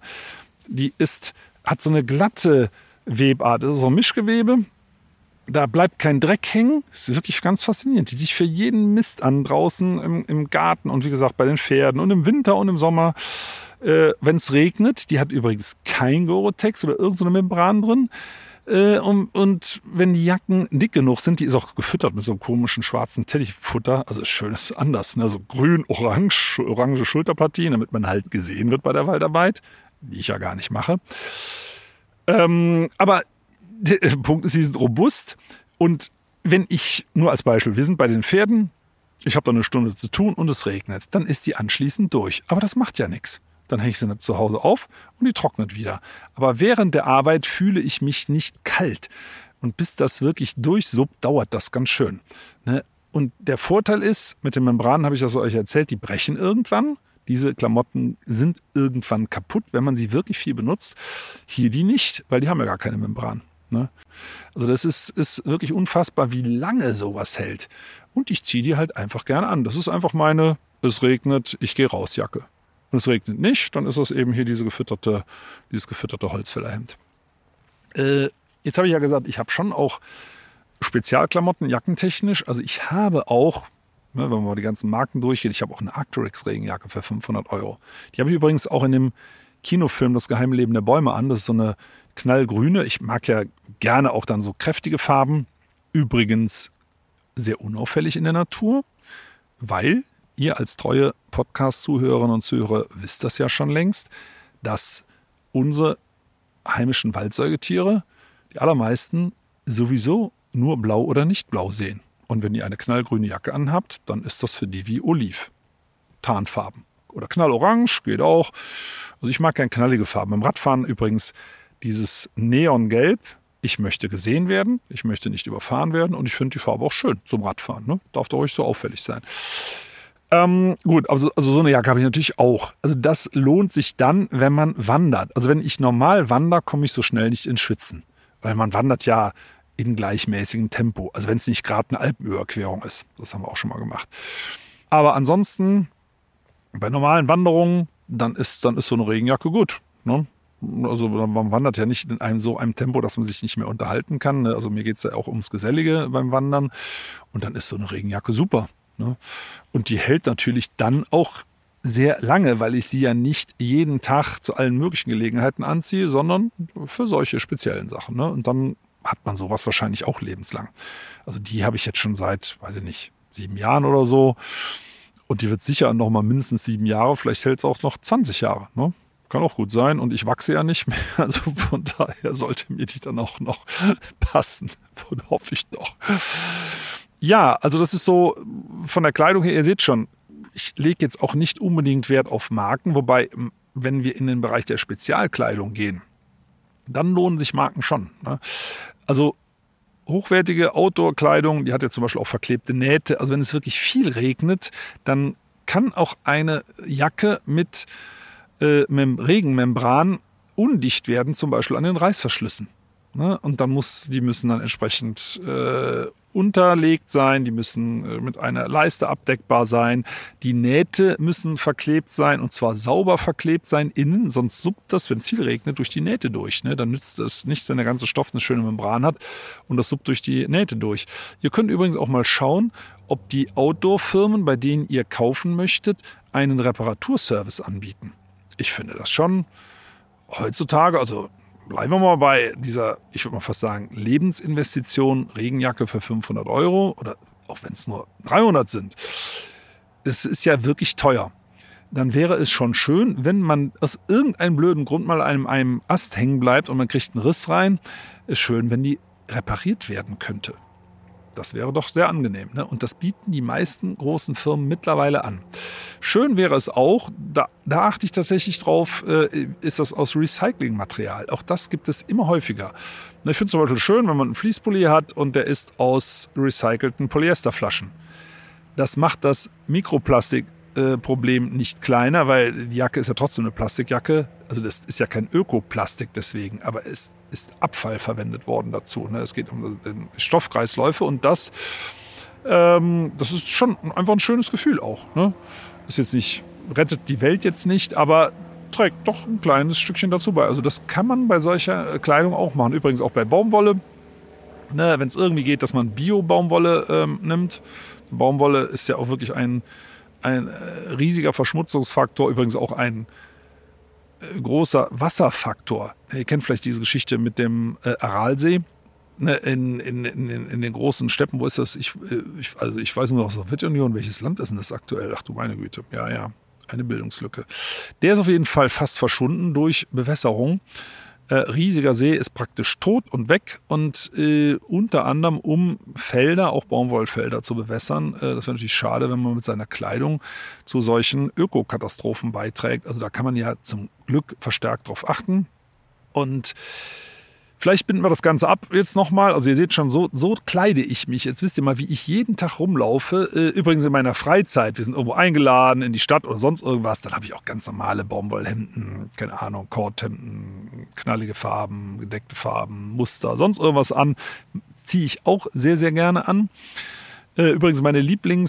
[SPEAKER 2] Hat so eine glatte Webart, also so ein Mischgewebe. Da bleibt kein Dreck hängen. Das ist wirklich ganz faszinierend. Die sich für jeden Mist an draußen im Garten und wie gesagt bei den Pferden und im Winter und im Sommer, wenn es regnet. Die hat übrigens kein Gore-Tex oder irgendeine Membran drin. Und wenn die Jacken dick genug sind, die ist auch gefüttert mit so einem komischen schwarzen Teddyfutter. Also schön ist anders. Ne? So orange Schulterpartien, damit man halt gesehen wird bei der Waldarbeit. Die ich ja gar nicht mache. Aber der Punkt ist, sie sind robust und wenn ich, nur als Beispiel, wir sind bei den Pferden, ich habe da eine Stunde zu tun und es regnet, dann ist die anschließend durch. Aber das macht ja nichts. Dann hänge ich sie zu Hause auf und die trocknet wieder. Aber während der Arbeit fühle ich mich nicht kalt. Und bis das wirklich durchsuppt, dauert das ganz schön. Ne? Und der Vorteil ist, mit den Membranen habe ich das euch erzählt, die brechen irgendwann. Diese Klamotten sind irgendwann kaputt, wenn man sie wirklich viel benutzt. Hier die nicht, weil die haben ja gar keine Membran. Ne? Also das ist wirklich unfassbar, wie lange sowas hält. Und ich ziehe die halt einfach gerne an. Das ist einfach meine, es regnet, ich gehe raus Jacke. Und es regnet nicht, dann ist das eben hier dieses gefütterte Holzfällerhemd. Jetzt habe ich ja gesagt, ich habe schon auch Spezialklamotten, jackentechnisch. Also ich habe auch, wenn man mal die ganzen Marken durchgeht, ich habe auch eine Arc'teryx-Regenjacke für 500 €. Die habe ich übrigens auch in dem Kinofilm Das Geheimleben der Bäume an. Das ist so eine knallgrüne. Ich mag ja gerne auch dann so kräftige Farben. Übrigens sehr unauffällig in der Natur, weil ihr als treue Podcast-Zuhörerinnen und Zuhörer wisst das ja schon längst, dass unsere heimischen Waldsäugetiere, die allermeisten, sowieso nur blau oder nicht blau sehen. Und wenn ihr eine knallgrüne Jacke anhabt, dann ist das für die wie Oliv. Tarnfarben. Oder knallorange geht auch. Also ich mag gerne knallige Farben. Beim Radfahren übrigens dieses Neongelb. Ich möchte gesehen werden, ich möchte nicht überfahren werden und ich finde die Farbe auch schön zum Radfahren. Ne? Darf doch ruhig so auffällig sein. Gut, also so eine Jacke habe ich natürlich auch. Also das lohnt sich dann, wenn man wandert. Also wenn ich normal wandere, komme ich so schnell nicht ins Schwitzen. Weil man wandert ja in gleichmäßigem Tempo. Also wenn es nicht gerade eine Alpenüberquerung ist. Das haben wir auch schon mal gemacht. Aber ansonsten, bei normalen Wanderungen, dann ist so eine Regenjacke gut. Ne? Also man wandert ja nicht in einem Tempo, dass man sich nicht mehr unterhalten kann. Ne? Also mir geht es ja auch ums Gesellige beim Wandern. Und dann ist so eine Regenjacke super. Ne? Und die hält natürlich dann auch sehr lange, weil ich sie ja nicht jeden Tag zu allen möglichen Gelegenheiten anziehe, sondern für solche speziellen Sachen. Ne? Und dann hat man sowas wahrscheinlich auch lebenslang. Also die habe ich jetzt schon seit, weiß ich nicht, 7 Jahren oder so. Und die wird sicher noch mal mindestens 7 Jahre, vielleicht hält es auch noch 20 Jahre. Ne? Kann auch gut sein. Und ich wachse ja nicht mehr. Also von daher sollte mir die dann auch noch passen. Hoffe ich doch. Ja, also das ist so von der Kleidung her, ihr seht schon, ich lege jetzt auch nicht unbedingt Wert auf Marken, wobei, wenn wir in den Bereich der Spezialkleidung gehen, dann lohnen sich Marken schon. Ne? Also hochwertige Outdoor-Kleidung, die hat ja zum Beispiel auch verklebte Nähte. Also wenn es wirklich viel regnet, dann kann auch eine Jacke mit Regenmembran undicht werden, zum Beispiel an den Reißverschlüssen. Ne? Und dann die müssen dann entsprechend unterlegt sein, die müssen mit einer Leiste abdeckbar sein, die Nähte müssen verklebt sein und zwar sauber verklebt sein innen, sonst suppt das, wenn es viel regnet, durch die Nähte durch. Ne? Dann nützt es nichts, wenn der ganze Stoff eine schöne Membran hat und das suppt durch die Nähte durch. Ihr könnt übrigens auch mal schauen, ob die Outdoor-Firmen, bei denen ihr kaufen möchtet, einen Reparaturservice anbieten. Ich finde das schon heutzutage, also bleiben wir mal bei dieser, ich würde mal fast sagen, Lebensinvestition, Regenjacke für 500 € oder auch wenn es nur 300 sind. Es ist ja wirklich teuer. Dann wäre es schon schön, wenn man aus irgendeinem blöden Grund mal an einem Ast hängen bleibt und man kriegt einen Riss rein. Ist schön, wenn die repariert werden könnte. Das wäre doch sehr angenehm. Ne? Und das bieten die meisten großen Firmen mittlerweile an. Schön wäre es auch, da achte ich tatsächlich drauf, ist das aus Recyclingmaterial. Auch das gibt es immer häufiger. Ich finde es zum Beispiel schön, wenn man einen Fließpulli hat und der ist aus recycelten Polyesterflaschen. Das macht das Mikroplastikproblem nicht kleiner, weil die Jacke ist ja trotzdem eine Plastikjacke. Also das ist ja kein Ökoplastik deswegen, aber es ist Abfall verwendet worden dazu. Es geht um Stoffkreisläufe und das ist schon einfach ein schönes Gefühl auch. Ne? Ist jetzt nicht, rettet die Welt jetzt nicht, aber trägt doch ein kleines Stückchen dazu bei. Also das kann man bei solcher Kleidung auch machen. Übrigens auch bei Baumwolle. Ne, wenn es irgendwie geht, dass man Bio-Baumwolle nimmt. Baumwolle ist ja auch wirklich ein riesiger Verschmutzungsfaktor. Übrigens auch ein großer Wasserfaktor. Ihr kennt vielleicht diese Geschichte mit dem Aralsee. In den großen Steppen, wo ist das? Ich weiß nur aus der Sowjetunion, welches Land ist denn das aktuell? Ach du meine Güte, ja, eine Bildungslücke. Der ist auf jeden Fall fast verschwunden durch Bewässerung. Riesiger See ist praktisch tot und weg und unter anderem um Felder, auch Baumwollfelder zu bewässern. Das wäre natürlich schade, wenn man mit seiner Kleidung zu solchen Ökokatastrophen beiträgt. Also da kann man ja zum Glück verstärkt drauf achten und vielleicht binden wir das Ganze ab jetzt nochmal. Also ihr seht schon, so kleide ich mich. Jetzt wisst ihr mal, wie ich jeden Tag rumlaufe. Übrigens in meiner Freizeit. Wir sind irgendwo eingeladen in die Stadt oder sonst irgendwas. Dann habe ich auch ganz normale Baumwollhemden, keine Ahnung, Kordhemden, knallige Farben, gedeckte Farben, Muster, sonst irgendwas an. Ziehe ich auch sehr, sehr gerne an. Übrigens meine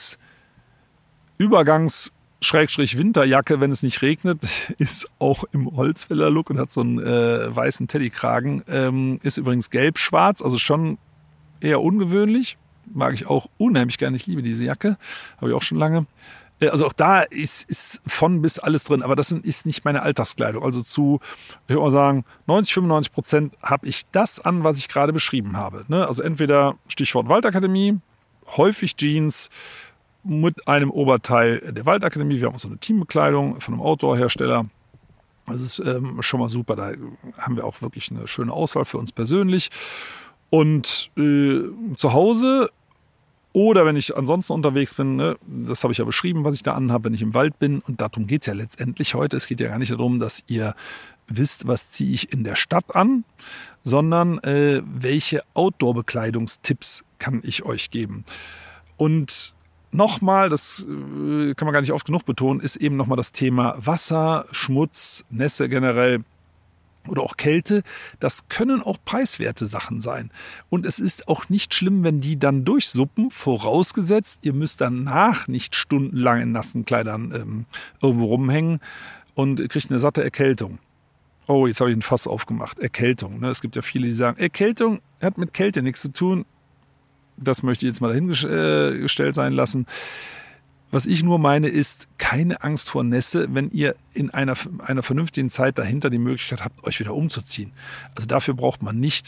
[SPEAKER 2] Lieblings-Winterjacke, wenn es nicht regnet, ist auch im Holzfäller-Look und hat so einen weißen Teddykragen. Ist übrigens gelb-schwarz, also schon eher ungewöhnlich. Mag ich auch unheimlich gerne. Ich liebe diese Jacke, habe ich auch schon lange. Also auch da ist von bis alles drin, aber das ist nicht meine Alltagskleidung. Also ich würde mal sagen, 90-95% habe ich das an, was ich gerade beschrieben habe. Ne? Also entweder Stichwort Waldakademie, häufig Jeans mit einem Oberteil der Waldakademie. Wir haben auch so eine Teambekleidung von einem Outdoor-Hersteller. Das ist schon mal super. Da haben wir auch wirklich eine schöne Auswahl für uns persönlich. Und zu Hause oder wenn ich ansonsten unterwegs bin, ne, das habe ich ja beschrieben, was ich da anhabe, wenn ich im Wald bin. Und darum geht es ja letztendlich heute. Es geht ja gar nicht darum, dass ihr wisst, was ziehe ich in der Stadt an, sondern welche Outdoor-Bekleidungstipps kann ich euch geben. Und nochmal, das kann man gar nicht oft genug betonen, ist eben nochmal das Thema Wasser, Schmutz, Nässe generell oder auch Kälte. Das können auch preiswerte Sachen sein. Und es ist auch nicht schlimm, wenn die dann durchsuppen, vorausgesetzt, ihr müsst danach nicht stundenlang in nassen Kleidern irgendwo rumhängen und kriegt eine satte Erkältung. Oh, jetzt habe ich ein Fass aufgemacht. Erkältung. Ne? Es gibt ja viele, die sagen, Erkältung hat mit Kälte nichts zu tun. Das möchte ich jetzt mal dahingestellt sein lassen. Was ich nur meine, ist keine Angst vor Nässe, wenn ihr in einer vernünftigen Zeit dahinter die Möglichkeit habt, euch wieder umzuziehen. Also dafür braucht man nicht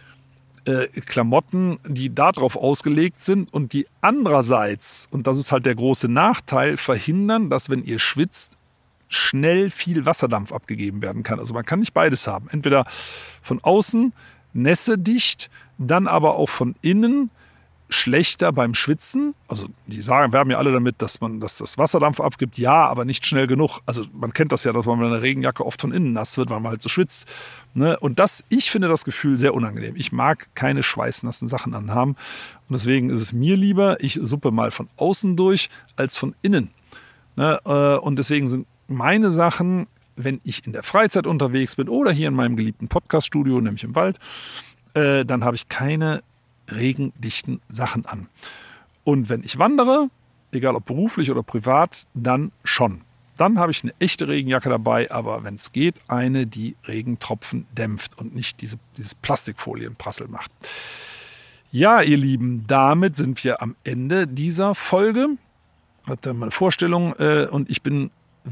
[SPEAKER 2] Klamotten, die darauf ausgelegt sind und die andererseits, und das ist halt der große Nachteil, verhindern, dass wenn ihr schwitzt, schnell viel Wasserdampf abgegeben werden kann. Also man kann nicht beides haben. Entweder von außen nässedicht, dann aber auch von innen schlechter beim Schwitzen. Also die werben ja alle damit, dass das Wasserdampf abgibt. Ja, aber nicht schnell genug. Also man kennt das ja, dass man mit einer Regenjacke oft von innen nass wird, weil man halt so schwitzt. Ne? Und ich finde das Gefühl sehr unangenehm. Ich mag keine schweißnassen Sachen anhaben. Und deswegen ist es mir lieber, ich suppe mal von außen durch, als von innen. Ne? Und deswegen sind meine Sachen, wenn ich in der Freizeit unterwegs bin oder hier in meinem geliebten Podcast-Studio, nämlich im Wald, dann habe ich keine regendichten Sachen an. Und wenn ich wandere, egal ob beruflich oder privat, dann schon. Dann habe ich eine echte Regenjacke dabei, aber wenn es geht, eine, die Regentropfen dämpft und nicht dieses Plastikfolienprassel macht. Ja, ihr Lieben, damit sind wir am Ende dieser Folge. Habt ihr mal eine Vorstellung und ich bin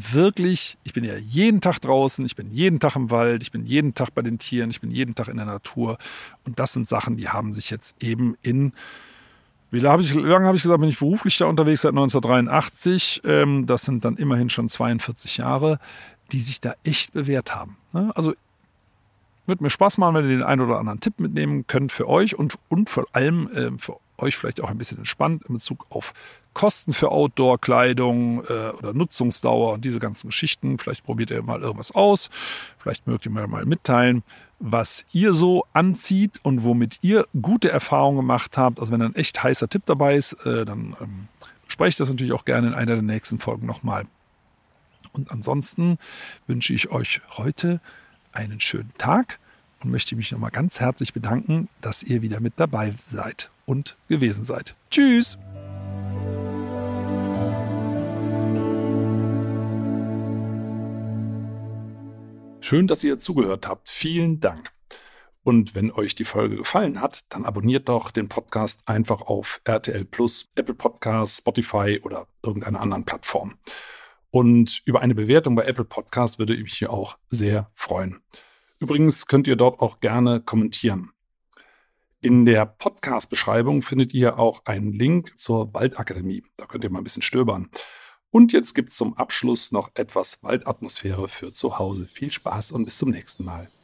[SPEAKER 2] ja jeden Tag draußen, ich bin jeden Tag im Wald, ich bin jeden Tag bei den Tieren, ich bin jeden Tag in der Natur. Und das sind Sachen, die haben sich jetzt eben wie lange habe ich gesagt, bin ich beruflich da unterwegs seit 1983. Das sind dann immerhin schon 42 Jahre, die sich da echt bewährt haben. Also wird mir Spaß machen, wenn ihr den einen oder anderen Tipp mitnehmen könnt für euch und vor allem für euch vielleicht auch ein bisschen entspannt in Bezug auf Kosten für Outdoor-Kleidung oder Nutzungsdauer und diese ganzen Geschichten. Vielleicht probiert ihr mal irgendwas aus. Vielleicht mögt ihr mir mal mitteilen, was ihr so anzieht und womit ihr gute Erfahrungen gemacht habt. Also wenn ein echt heißer Tipp dabei ist, dann spreche ich das natürlich auch gerne in einer der nächsten Folgen nochmal. Und ansonsten wünsche ich euch heute einen schönen Tag und möchte mich nochmal ganz herzlich bedanken, dass ihr wieder mit dabei seid und gewesen seid. Tschüss! Schön, dass ihr zugehört habt. Vielen Dank. Und wenn euch die Folge gefallen hat, dann abonniert doch den Podcast einfach auf RTL Plus, Apple Podcasts, Spotify oder irgendeiner anderen Plattform. Und über eine Bewertung bei Apple Podcasts würde ich mich hier auch sehr freuen. Übrigens könnt ihr dort auch gerne kommentieren. In der Podcast-Beschreibung findet ihr auch einen Link zur Waldakademie. Da könnt ihr mal ein bisschen stöbern. Und jetzt gibt es zum Abschluss noch etwas Waldatmosphäre für zu Hause. Viel Spaß und bis zum nächsten Mal.